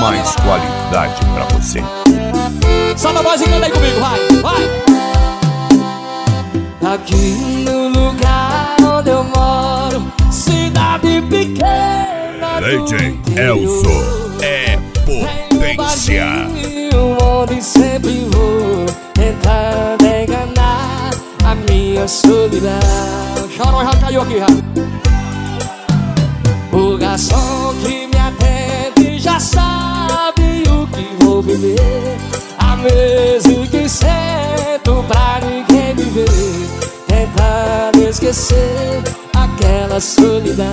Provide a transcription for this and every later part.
mais qualidade pra você. Solta a voz e canta aí comigo, vai, vai. Aqui no lugar onde eu moro, cidade pequena DJ Elzo é potência. Onde sempre vou tentando enganar a minha solidão. Chorão já caiu aqui, já. O garçom que me atende já sabe o que vou beber. A mesa que sento pra ninguém me ver, tentando esquecer aquela solidão.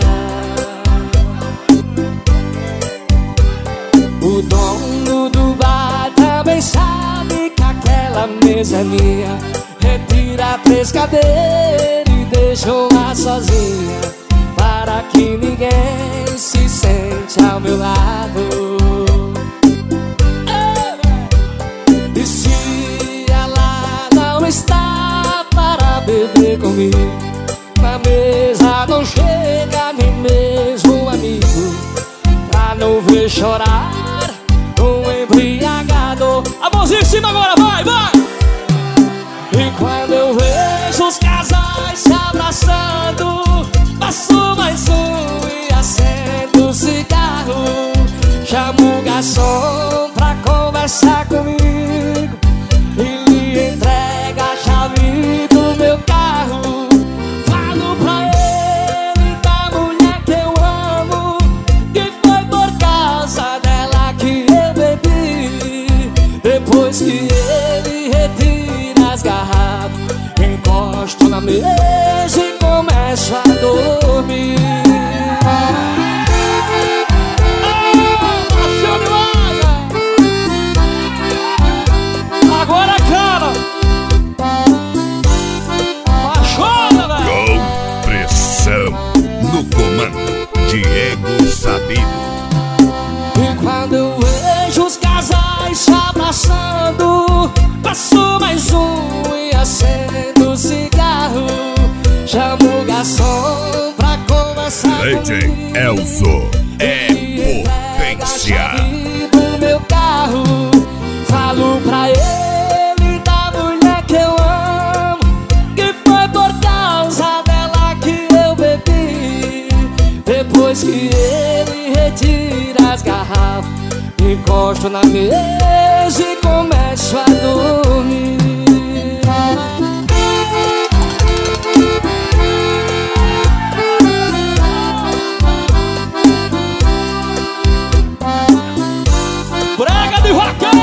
O dono do bar também sabe que aquela mesa é minha. Retira 3 cadeiras e deixa lá sozinha, para que ninguém se sente ao meu lado. E se ela não está para beber comigo, na mesa não chega nem mesmo um amigo, pra não ver chorar um embriagado. A mãozinha em cima agora, vai, vai! E quando eu vejo os casais se abraçando, passo mais um e acendo o cigarro. Chamo o garçom pra conversar comigo e lhe entrega a chave do meu carro. Falo pra ele da mulher que eu amo, que foi por causa dela que eu bebi. Depois que ele retira as garrafas, encosto na mesa e começo a dormir. Agora, cara, apaixona, velho. Com pressão no comando, Diego Sabino. E quando eu vejo os casais se abraçando, passo mais um e acendo o cigarro. Chamo o garçom pra conversar DJ comigo. Elzo é potência. Do meu carro, falo pra ele da mulher que eu amo, que foi por causa dela que eu bebi. Depois que ele retira as garrafas, encosto na mesa e começo a dormir. Brega de vaca!